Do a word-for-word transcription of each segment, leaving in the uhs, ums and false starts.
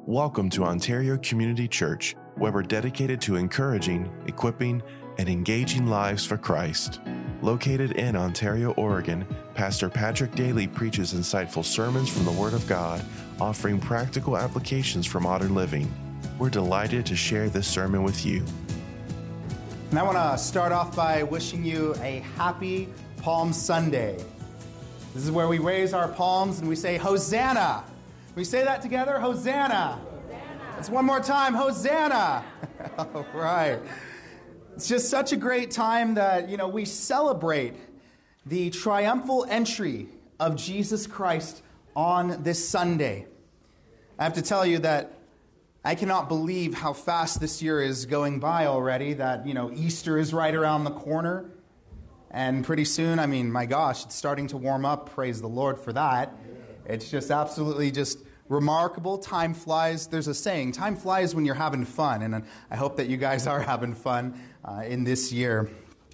Welcome to Ontario Community Church, where we're dedicated to encouraging, equipping, and engaging lives for Christ. Located in Ontario, Oregon, Pastor Patrick Daly preaches insightful sermons from the Word of God, offering practical applications for modern living. We're delighted to share this sermon with you. And I want to start off by wishing you a happy Palm Sunday. This is where we raise our palms and we say, Hosanna! We say that together, Hosanna. Hosanna. It's one more time, Hosanna. All right. It's just such a great time that, you know, we celebrate the triumphal entry of Jesus Christ on this Sunday. I have to tell you that I cannot believe how fast this year is going by already, that, you know, Easter is right around the corner. And pretty soon, I mean, my gosh, it's starting to warm up. Praise the Lord for that. It's just absolutely just remarkable. Time flies. There's a saying, time flies when you're having fun. And I hope that you guys are having fun uh, in this year.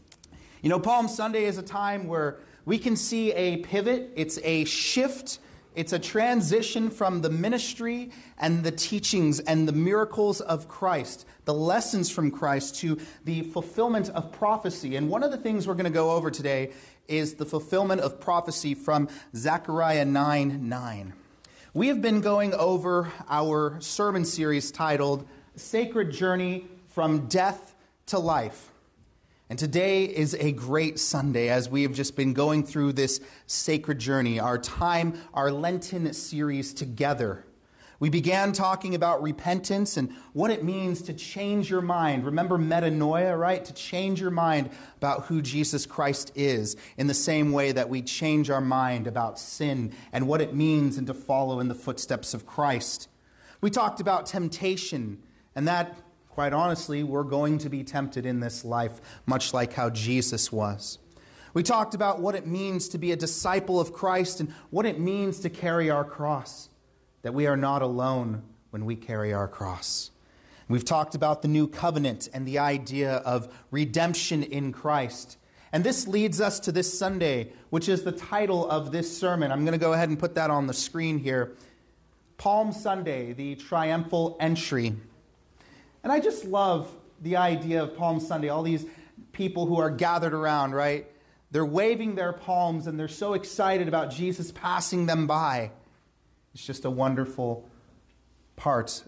You know, Palm Sunday is a time where we can see a pivot. It's a shift. It's a transition from the ministry and the teachings and the miracles of Christ, the lessons from Christ, to the fulfillment of prophecy. And one of the things we're going to go over today is the fulfillment of prophecy from Zechariah nine nine. We have been going over our sermon series titled Sacred Journey from Death to Life. And today is a great Sunday as we have just been going through this sacred journey, our time, our Lenten series together. We began talking about repentance and what it means to change your mind. Remember metanoia, right? To change your mind about who Jesus Christ is, in the same way that we change our mind about sin and what it means and to follow in the footsteps of Christ. We talked about temptation, and that, quite honestly, we're going to be tempted in this life, much like how Jesus was. We talked about what it means to be a disciple of Christ and what it means to carry our cross. That we are not alone when we carry our cross. We've talked about the new covenant and the idea of redemption in Christ. And this leads us to this Sunday, which is the title of this sermon. I'm going to go ahead and put that on the screen here. Palm Sunday, the triumphal entry. And I just love the idea of Palm Sunday, all these people who are gathered around, right? They're waving their palms and they're so excited about Jesus passing them by. It's just a wonderful part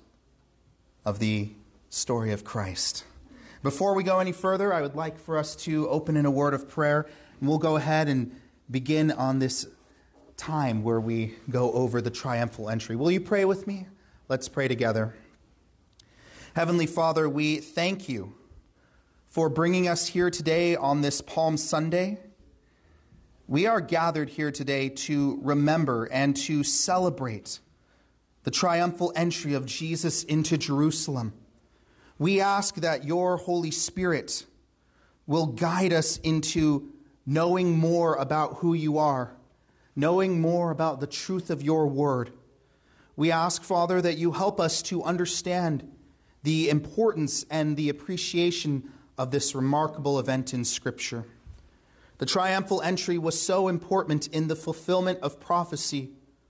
of the story of Christ. Before we go any further, I would like for us to open in a word of prayer, and we'll go ahead and begin on this time where we go over the triumphal entry. Will you pray with me? Let's pray together. Heavenly Father, we thank you for bringing us here today on this Palm Sunday. We are gathered here today to remember and to celebrate the triumphal entry of Jesus into Jerusalem. We ask that your Holy Spirit will guide us into knowing more about who you are, knowing more about the truth of your word. We ask, Father, that you help us to understand the importance and the appreciation of this remarkable event in Scripture. The triumphal entry was so important in the fulfillment of prophecy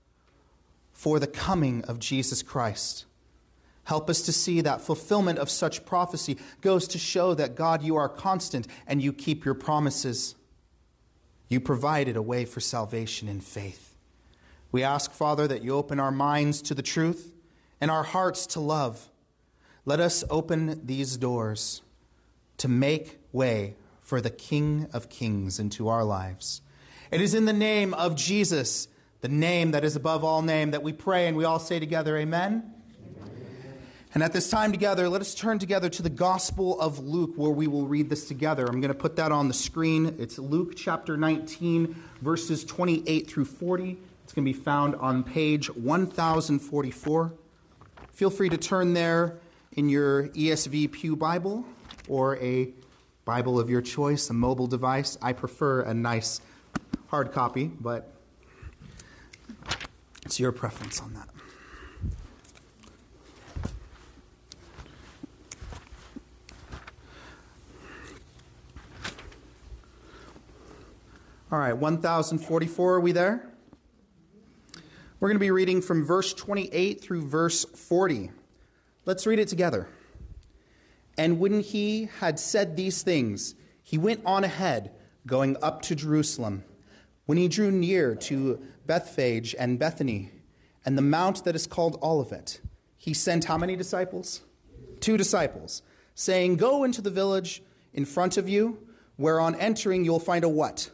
for the coming of Jesus Christ. Help us to see that fulfillment of such prophecy goes to show that, God, you are constant and you keep your promises. You provided a way for salvation in faith. We ask, Father, that you open our minds to the truth and our hearts to love. Let us open these doors to make way for the King of Kings into our lives. It is in the name of Jesus, the name that is above all name, that we pray, and we all say together, amen? Amen. And at this time together, let us turn together to the Gospel of Luke, where we will read this together. I'm going to put that on the screen. It's Luke chapter nineteen, verses twenty-eight through forty. It's going to be found on page one thousand forty-four. Feel free to turn there in your E S V Pew Bible or a Bible of your choice, a mobile device. I prefer a nice hard copy, but it's your preference on that. All right, one thousand forty-four, are we there? We're going to be reading from verse twenty-eight through verse forty. Let's read it together. And when he had said these things, he went on ahead, going up to Jerusalem. When he drew near to Bethphage and Bethany, and the mount that is called Olivet, he sent how many disciples? Two disciples, saying, Go into the village in front of you, where on entering you'll find a what?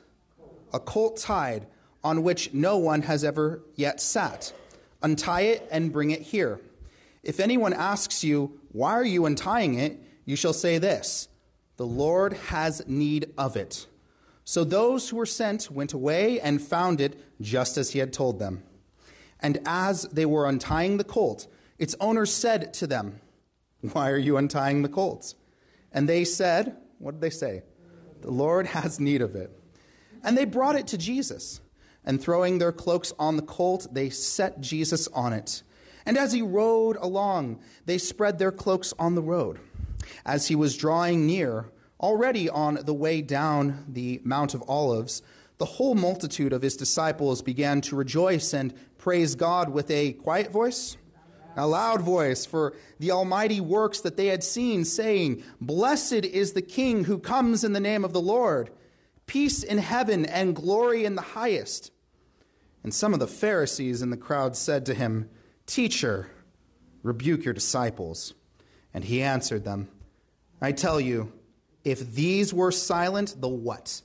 A colt tied, on which no one has ever yet sat. Untie it and bring it here. If anyone asks you, Why are you untying it? You shall say this, The Lord has need of it. So those who were sent went away and found it just as he had told them. And as they were untying the colt, its owner said to them, Why are you untying the colt? And they said, what did they say? The Lord has need of it. And they brought it to Jesus. And throwing their cloaks on the colt, they set Jesus on it. And as he rode along, they spread their cloaks on the road. As he was drawing near, already on the way down the Mount of Olives, the whole multitude of his disciples began to rejoice and praise God with a quiet voice, a loud voice, for the almighty works that they had seen, saying, Blessed is the King who comes in the name of the Lord, peace in heaven and glory in the highest. And some of the Pharisees in the crowd said to him, Teacher, rebuke your disciples. And he answered them, I tell you, if these were silent, the what?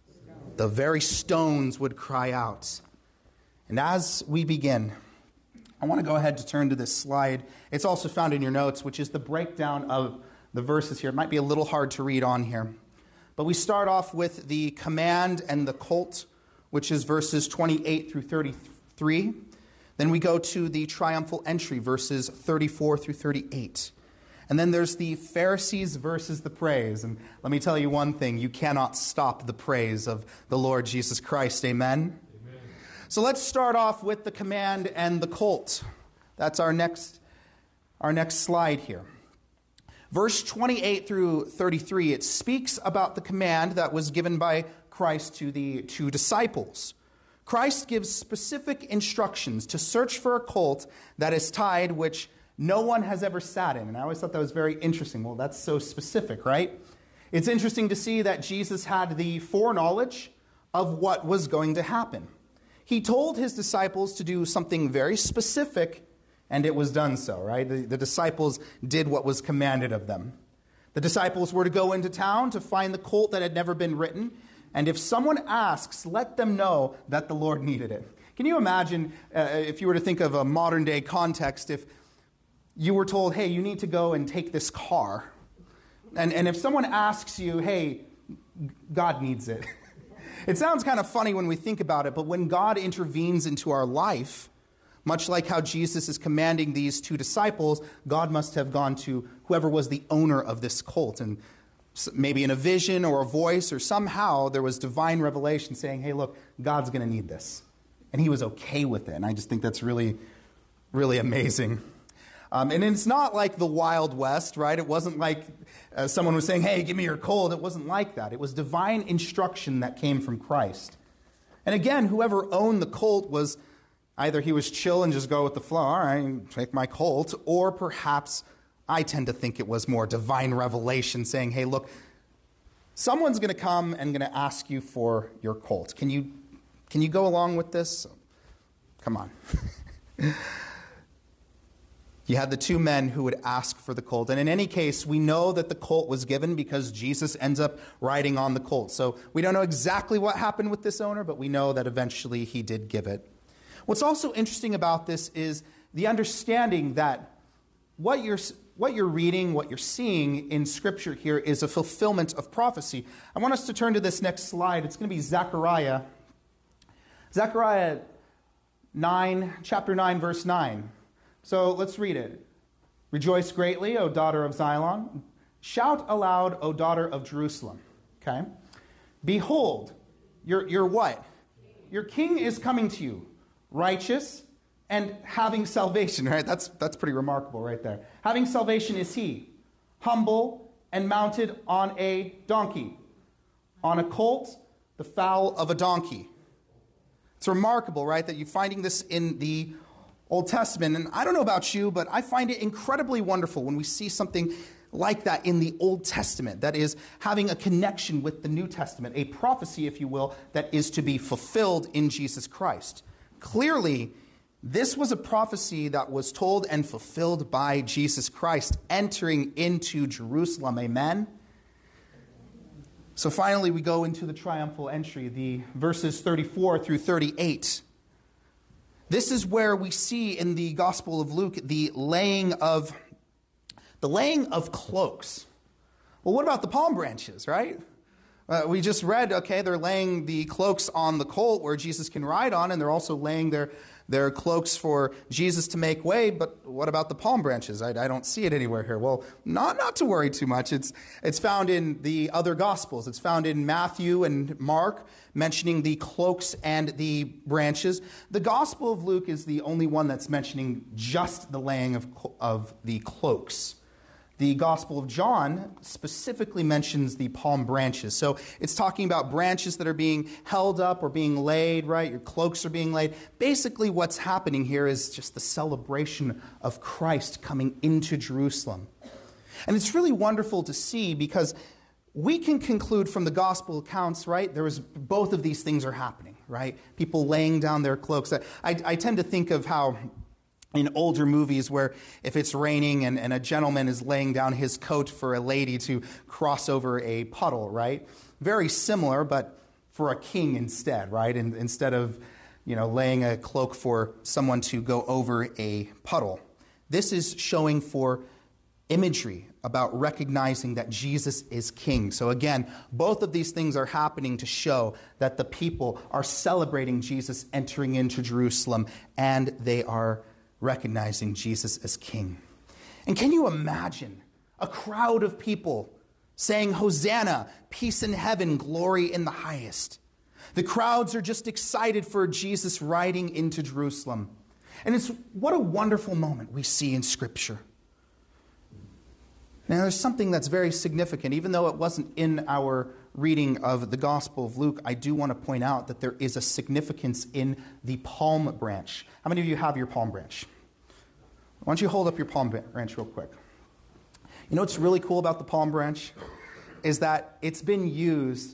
The very stones would cry out. And as we begin, I want to go ahead to turn to this slide. It's also found in your notes, which is the breakdown of the verses here. It might be a little hard to read on here. But we start off with the command and the colt, which is verses twenty-eight through thirty-three. Then we go to the triumphal entry, verses thirty-four through thirty-eight. And then there's the Pharisees versus the praise. And let me tell you one thing, you cannot stop the praise of the Lord Jesus Christ. Amen? Amen. So let's start off with the command and the colt. That's our next, our next slide here. Verse twenty-eight through thirty-three, it speaks about the command that was given by Christ to the two disciples. Christ gives specific instructions to search for a colt that is tied, which no one has ever sat in. And I always thought that was very interesting. Well, that's so specific, right? It's interesting to see that Jesus had the foreknowledge of what was going to happen. He told his disciples to do something very specific, and it was done so, right? The, the disciples did what was commanded of them. The disciples were to go into town to find the colt that had never been ridden, and if someone asks, let them know that the Lord needed it. Can you imagine, uh, if you were to think of a modern-day context, if you were told, hey, you need to go and take this car. And, and if someone asks you, hey, God needs it. It sounds kind of funny when we think about it, but when God intervenes into our life, much like how Jesus is commanding these two disciples, God must have gone to whoever was the owner of this colt. And maybe in a vision or a voice or somehow there was divine revelation saying, hey, look, God's going to need this. And he was okay with it. And I just think that's really, really amazing. Um, and it's not like the Wild West, right? It wasn't like uh, someone was saying, hey, give me your colt. It wasn't like that. It was divine instruction that came from Christ. And again, whoever owned the colt was either he was chill and just go with the flow, all right, take my colt, or perhaps I tend to think it was more divine revelation saying, hey, look, someone's going to come and going to ask you for your colt. Can you, can you go along with this? Come on. You had the two men who would ask for the colt. And in any case, we know that the colt was given because Jesus ends up riding on the colt. So we don't know exactly what happened with this owner, but we know that eventually he did give it. What's also interesting about this is the understanding that what you're, what you're reading, what you're seeing in Scripture here is a fulfillment of prophecy. I want us to turn to this next slide. It's going to be Zechariah. Zechariah nine, chapter nine, verse nine. So let's read it. Rejoice greatly, O daughter of Zion. Shout aloud, O daughter of Jerusalem. Okay? Behold, your, your what? Your king is coming to you, righteous and having salvation, right? That's, that's pretty remarkable right there. Having salvation is he, humble and mounted on a donkey, on a colt, the foal of a donkey. It's remarkable, right, that you're finding this in the Old Testament. And I don't know about you, but I find it incredibly wonderful when we see something like that in the Old Testament, that is having a connection with the New Testament, a prophecy, if you will, that is to be fulfilled in Jesus Christ. Clearly, this was a prophecy that was told and fulfilled by Jesus Christ entering into Jerusalem. Amen? So finally, we go into the triumphal entry, the verses thirty-four through thirty-eight. This is where we see in the Gospel of Luke the laying of the laying of cloaks. Well, what about the palm branches, right? Uh, we just read, okay, they're laying the cloaks on the colt where Jesus can ride on, and they're also laying their, their cloaks for Jesus to make way. But what about the palm branches? I, I don't see it anywhere here. Well, not, not to worry too much. It's, it's found in the other Gospels. It's found in Matthew and Mark, mentioning the cloaks and the branches. The Gospel of Luke is the only one that's mentioning just the laying of, of the cloaks. The Gospel of John specifically mentions the palm branches. So it's talking about branches that are being held up or being laid, right? Your cloaks are being laid. Basically what's happening here is just the celebration of Christ coming into Jerusalem. And it's really wonderful to see because we can conclude from the gospel accounts, right? There was both of these things are happening, right? People laying down their cloaks. I, I tend to think of how in older movies where if it's raining and, and a gentleman is laying down his coat for a lady to cross over a puddle, right? Very similar, but for a king instead, right? And instead of, you know, laying a cloak for someone to go over a puddle. This is showing for imagery about recognizing that Jesus is king. So again, both of these things are happening to show that the people are celebrating Jesus entering into Jerusalem, and they are recognizing Jesus as king. And can you imagine a crowd of people saying, "Hosanna, peace in heaven, glory in the highest"? The crowds are just excited for Jesus riding into Jerusalem. And it's what a wonderful moment we see in Scripture. Now, there's something that's very significant. Even though it wasn't in our reading of the Gospel of Luke, I do want to point out that there is a significance in the palm branch. How many of you have your palm branch? Why don't you hold up your palm branch real quick? You know what's really cool about the palm branch is that it's been used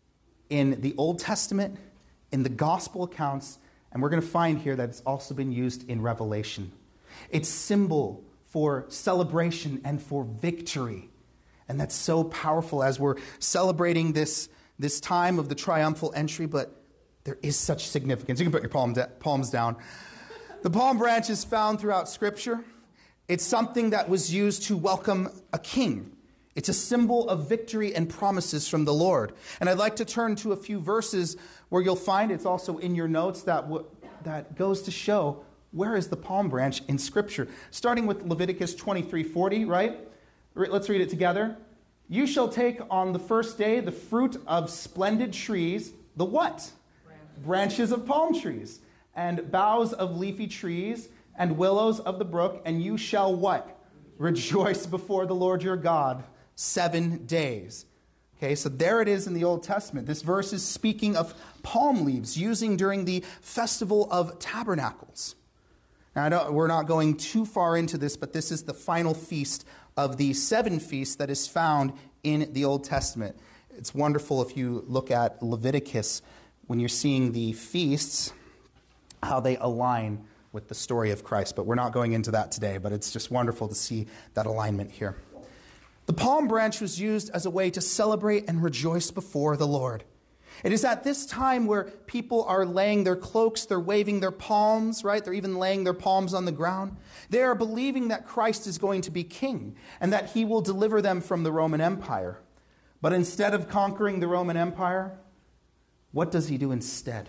in the Old Testament, in the Gospel accounts, and we're going to find here that it's also been used in Revelation. It's symbol for celebration and for victory. And that's so powerful as we're celebrating this, this time of the triumphal entry, but there is such significance. You can put your palm de- palms down. The palm branch is found throughout Scripture. It's something that was used to welcome a king. It's a symbol of victory and promises from the Lord. And I'd like to turn to a few verses where you'll find, it's also in your notes, that w- that goes to show where is the palm branch in Scripture. Starting with Leviticus twenty-three forty, right? Let's read it together. "You shall take on the first day the fruit of splendid trees," the what? Branches, Branches of palm trees, "and boughs of leafy trees, and willows of the brook, and you shall" what? "Rejoice before the Lord your God seven days." Okay, so there it is in the Old Testament. This verse is speaking of palm leaves, using during the Festival of Tabernacles. Now, I don't, we're not going too far into this, but this is the final feast of the seven feasts that is found in the Old Testament. It's wonderful if you look at Leviticus, when you're seeing the feasts, how they align with the story of Christ. But we're not going into that today, but it's just wonderful to see that alignment here. The palm branch was used as a way to celebrate and rejoice before the Lord. It is at this time where people are laying their cloaks, they're waving their palms, right? They're even laying their palms on the ground. They are believing that Christ is going to be king and that he will deliver them from the Roman Empire. But instead of conquering the Roman Empire, what does he do instead?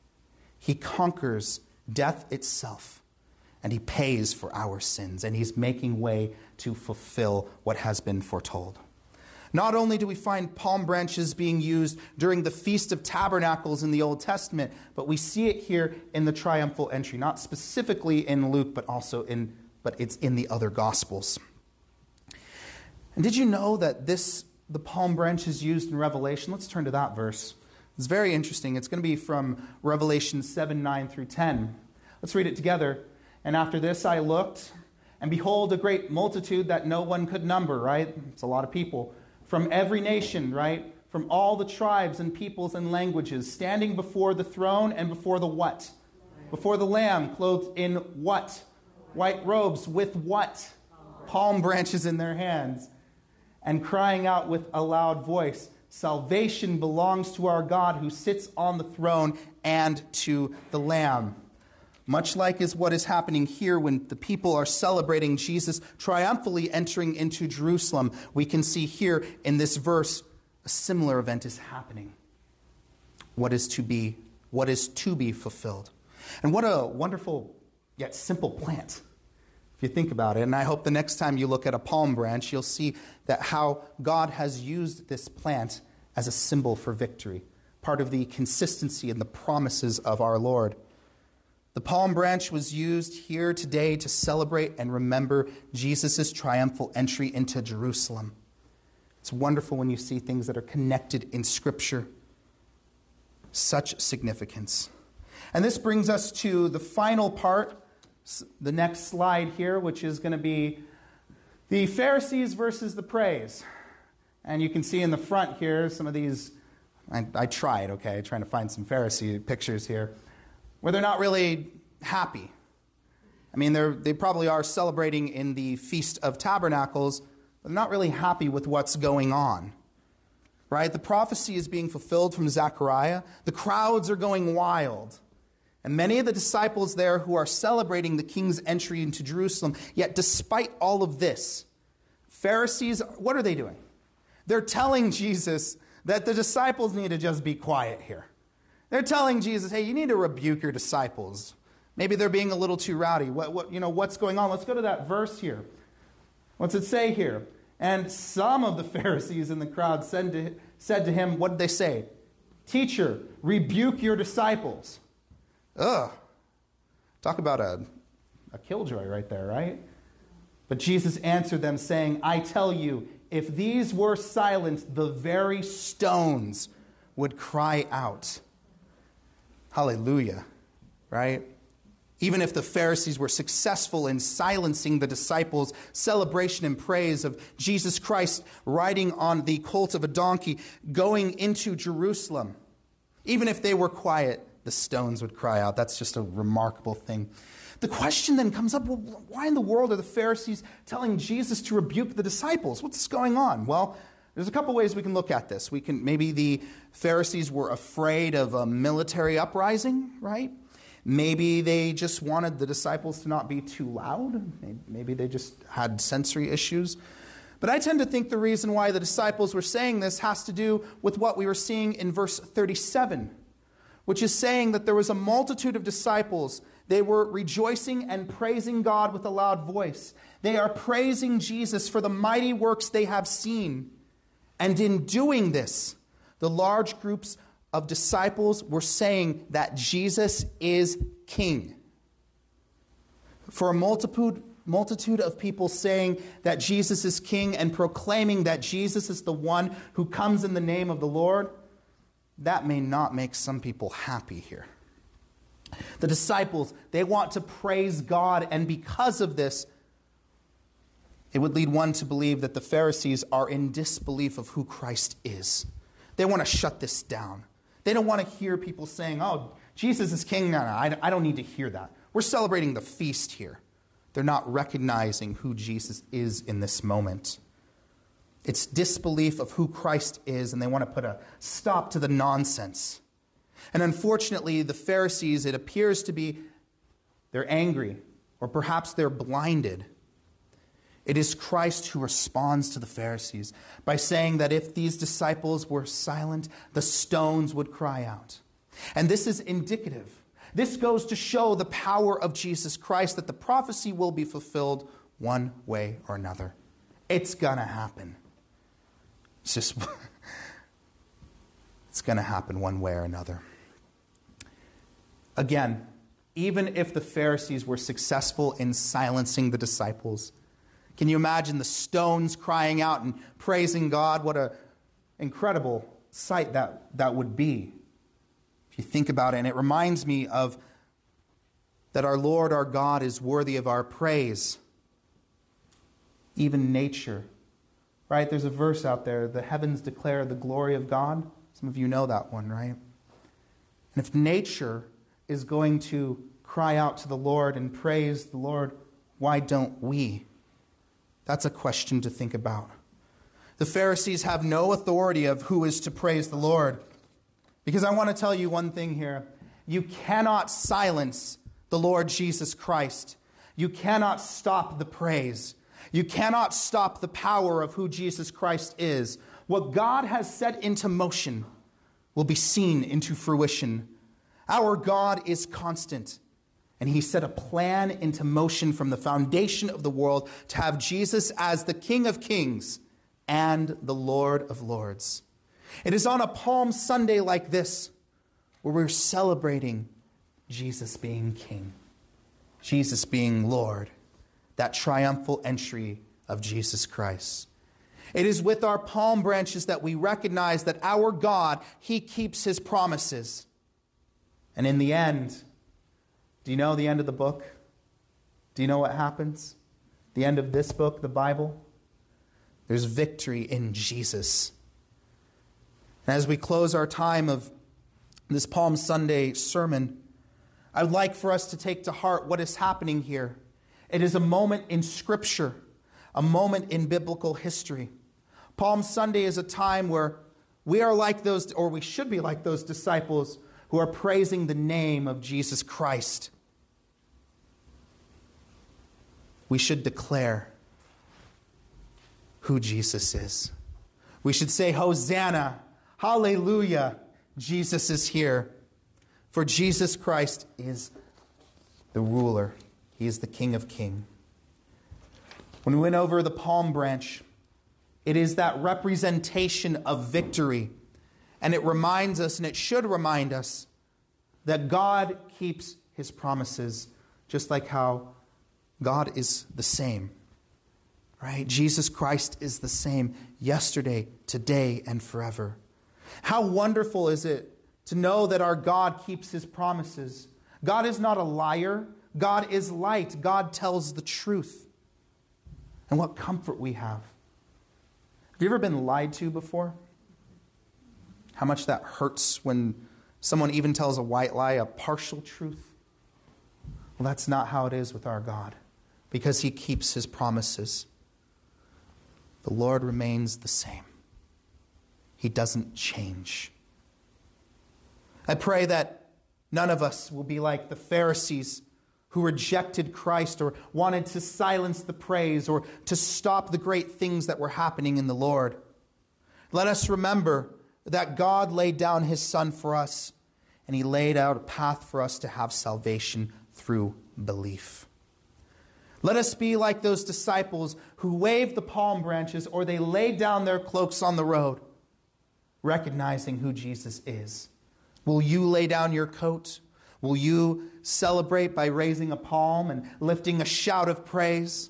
He conquers death itself, and he pays for our sins, and he's making way to fulfill what has been foretold. Not only do we find palm branches being used during the Feast of Tabernacles in the Old Testament, but we see it here in the triumphal entry, not specifically in Luke, but also in, but it's in the other Gospels. And did you know that this, the palm branch is used in Revelation? Let's turn to that verse. It's very interesting. It's going to be from Revelation seven, nine through ten. Let's read it together. And after this I looked, and behold, a great multitude that no one could number, right? It's a lot of people. From every nation, right? From all the tribes and peoples and languages, standing before the throne and before the what? Before the Lamb, clothed in what? White robes with what? Palm branches in their hands. And crying out with a loud voice, salvation belongs to our God who sits on the throne and to the Lamb. Much like is what is happening here when the people are celebrating Jesus triumphantly entering into Jerusalem, we can see here in this verse a similar event is happening. What is to be, what is to be fulfilled. And what a wonderful yet simple plant, if you think about it. And I hope the next time you look at a palm branch, you'll see that how God has used this plant as a symbol for victory, part of the consistency and the promises of our Lord. The palm branch was used here today to celebrate and remember Jesus' triumphal entry into Jerusalem. It's wonderful when you see things that are connected in Scripture. Such significance. And this brings us to the final part, the next slide here, which is going to be the Pharisees versus the praise. And you can see in the front here some of these, I, I tried, okay, trying to find some Pharisee pictures here, where they're not really happy. I mean, they're, they probably are celebrating in the Feast of Tabernacles, but they're not really happy with what's going on. Right? The prophecy is being fulfilled from Zechariah. The crowds are going wild. And many of the disciples there who are celebrating the king's entry into Jerusalem, yet despite all of this, Pharisees, what are they doing? They're telling Jesus that the disciples need to just be quiet here. They're telling Jesus, hey, you need to rebuke your disciples. Maybe they're being a little too rowdy. What, what, you know, what's going on? Let's go to that verse here. What's it say here? And some of the Pharisees in the crowd said to, said to him, what did they say? Teacher, rebuke your disciples. Ugh. Talk about a, a killjoy right there, right? But Jesus answered them, saying, I tell you, if these were silent, the very stones would cry out. Hallelujah, right? Even if the Pharisees were successful in silencing the disciples' celebration and praise of Jesus Christ riding on the colt of a donkey, going into Jerusalem, even if they were quiet, the stones would cry out. That's just a remarkable thing. The question then comes up, well, why in the world are the Pharisees telling Jesus to rebuke the disciples? What's going on? Well, there's a couple ways we can look at this. We can maybe the Pharisees were afraid of a military uprising, right? Maybe they just wanted the disciples to not be too loud. Maybe they just had sensory issues. But I tend to think the reason why the disciples were saying this has to do with what we were seeing in verse thirty-seven, which is saying that there was a multitude of disciples. They were rejoicing and praising God with a loud voice. They are praising Jesus for the mighty works they have seen. And in doing this, the large groups of disciples were saying that Jesus is king. For a multitude, multitude of people saying that Jesus is king and proclaiming that Jesus is the one who comes in the name of the Lord, that may not make some people happy here. The disciples, they want to praise God, and because of this, it would lead one to believe that the Pharisees are in disbelief of who Christ is. They want to shut this down. They don't want to hear people saying, oh, Jesus is king. No, no, I, I don't need to hear that. We're celebrating the feast here. They're not recognizing who Jesus is in this moment. It's disbelief of who Christ is, and they want to put a stop to the nonsense. And unfortunately, the Pharisees, it appears to be, they're angry, or perhaps they're blinded. It is Christ who responds to the Pharisees by saying that if these disciples were silent, the stones would cry out. And this is indicative. This goes to show the power of Jesus Christ, that the prophecy will be fulfilled one way or another. It's going to happen. It's just, it's going to happen one way or another. Again, even if the Pharisees were successful in silencing the disciples, can you imagine the stones crying out and praising God? What an incredible sight that, that would be. If you think about it, and it reminds me of that our Lord, our God, is worthy of our praise. Even nature, right? There's a verse out there, the heavens declare the glory of God. Some of you know that one, right? And if nature is going to cry out to the Lord and praise the Lord, why don't we? That's a question to think about. The Pharisees have no authority of who is to praise the Lord. Because I want to tell you one thing here. You cannot silence the Lord Jesus Christ. You cannot stop the praise. You cannot stop the power of who Jesus Christ is. What God has set into motion will be seen into fruition. Our God is constant. And he set a plan into motion from the foundation of the world to have Jesus as the King of Kings and the Lord of Lords. It is on a Palm Sunday like this where we're celebrating Jesus being King, Jesus being Lord, that triumphal entry of Jesus Christ. It is with our palm branches that we recognize that our God, he keeps his promises. And in the end, do you know the end of the book? Do you know what happens? The end of this book, the Bible? There's victory in Jesus. And as we close our time of this Palm Sunday sermon, I would like for us to take to heart what is happening here. It is a moment in Scripture, a moment in biblical history. Palm Sunday is a time where we are like those, or we should be like those disciples who are praising the name of Jesus Christ. We should declare who Jesus is. We should say, Hosanna, hallelujah, Jesus is here. For Jesus Christ is the ruler. He is the King of Kings. When we went over the palm branch, it is that representation of victory. And it reminds us, and it should remind us, that God keeps his promises, just like how God is the same. Right? Jesus Christ is the same yesterday, today, and forever. How wonderful is it to know that our God keeps his promises. God is not a liar. God is light. God tells the truth. And what comfort we have. Have you ever been lied to before? How much that hurts when someone even tells a white lie, a partial truth? Well, that's not how it is with our God, because he keeps his promises. The Lord remains the same. He doesn't change. I pray that none of us will be like the Pharisees who rejected Christ or wanted to silence the praise or to stop the great things that were happening in the Lord. Let us remember that God laid down his Son for us, and he laid out a path for us to have salvation through belief. Let us be like those disciples who waved the palm branches or they laid down their cloaks on the road, recognizing who Jesus is. Will you lay down your coat? Will you celebrate by raising a palm and lifting a shout of praise?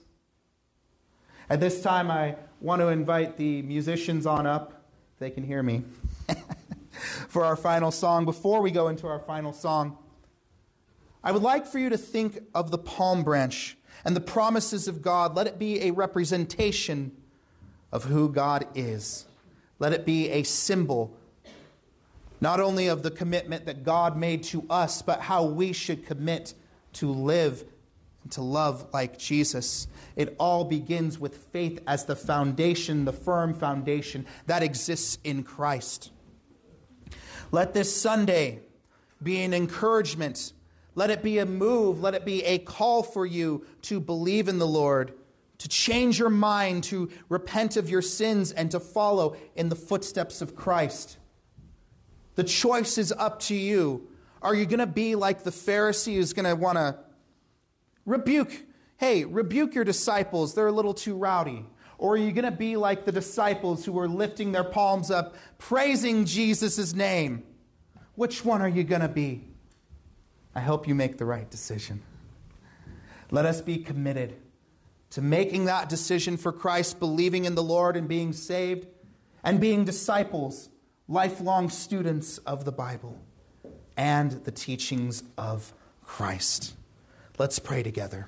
At this time, I want to invite the musicians on up, if they can hear me, for our final song. Before we go into our final song, I would like for you to think of the palm branch and the promises of God. Let it be a representation of who God is. Let it be a symbol not only of the commitment that God made to us, but how we should commit to live and to love like Jesus. It all begins with faith as the foundation, the firm foundation that exists in Christ. Let this Sunday be an encouragement. Let it be a move. Let it be a call for you to believe in the Lord, to change your mind, to repent of your sins, and to follow in the footsteps of Christ. The choice is up to you. Are you going to be like the Pharisee who's going to want to rebuke, hey, rebuke your disciples, they're a little too rowdy? Or are you going to be like the disciples who were lifting their palms up, praising Jesus' name? Which one are you going to be? I hope you make the right decision. Let us be committed to making that decision for Christ, believing in the Lord and being saved, and being disciples, lifelong students of the Bible. and the teachings of Christ. Let's pray together.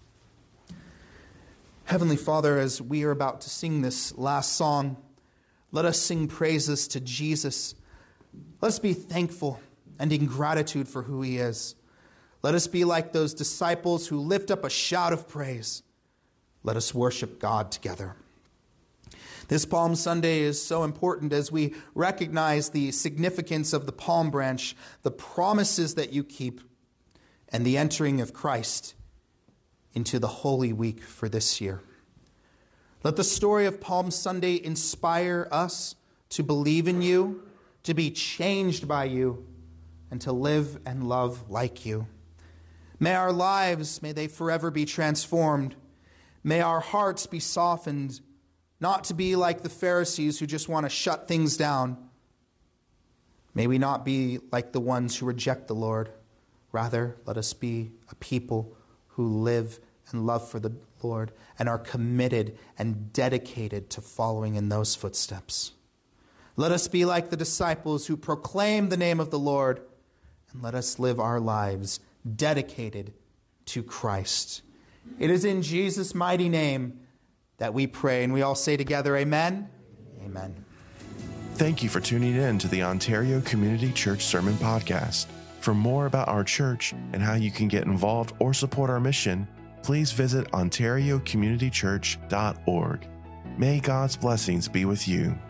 Heavenly Father, as we are about to sing this last song, let us sing praises to Jesus. Let us be thankful and in gratitude for who he is. Let us be like those disciples who lift up a shout of praise. Let us worship God together. This Palm Sunday is so important as we recognize the significance of the palm branch, the promises that you keep, and the entering of Christ into the Holy Week for this year. Let the story of Palm Sunday inspire us to believe in you, to be changed by you, and to live and love like you. May our lives, may they forever be transformed. May our hearts be softened, not to be like the Pharisees who just want to shut things down. May we not be like the ones who reject the Lord. Rather, let us be a people who live and love for the Lord and are committed and dedicated to following in those footsteps. Let us be like the disciples who proclaim the name of the Lord, and let us live our lives dedicated to Christ. It is in Jesus' mighty name that we pray, and we all say together, amen? Amen. Thank you for tuning in to the Ontario Community Church Sermon Podcast. For more about our church and how you can get involved or support our mission, please visit ontario community church dot org. May God's blessings be with you.